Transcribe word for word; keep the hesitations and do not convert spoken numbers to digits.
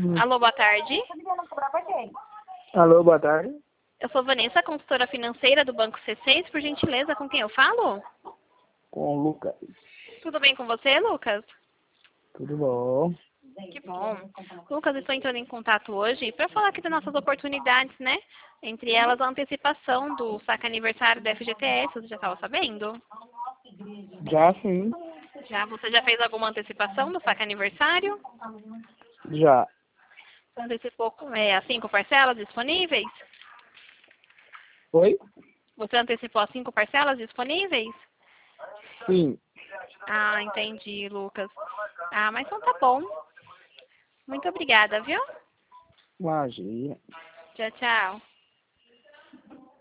Alô, boa tarde. Alô, boa tarde. Eu sou Vanessa, consultora financeira do Banco C seis. Por gentileza, com quem eu falo? Com o Lucas. Tudo bem com você, Lucas? Tudo bom? Que bom. Lucas, estou entrando em contato hoje para falar aqui das nossas oportunidades, né? Entre elas, a antecipação do saque aniversário da F G T S. Você já estava sabendo? Já sim. Já? Você já fez alguma antecipação do saque aniversário? Já. Você antecipou com é, as cinco parcelas disponíveis? Oi? Você antecipou as cinco parcelas disponíveis? Sim. Ah, entendi, Lucas. Ah, mas então tá bom. Muito obrigada, viu? Magia. Tchau, tchau.